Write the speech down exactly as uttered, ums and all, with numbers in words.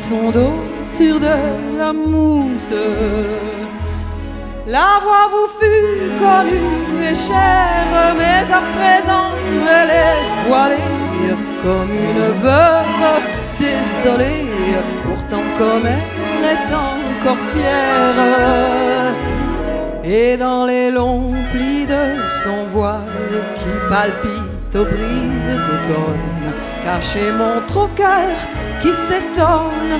son dos sur de la mousse. La voix vous fut connue et chère, mais à présent elle est voilée comme une veuve désolée. Pourtant comme elle est encore fière, et dans les longs plis de son voile qui palpite aux brises d'automne, caché montre au cœur qui s'étonne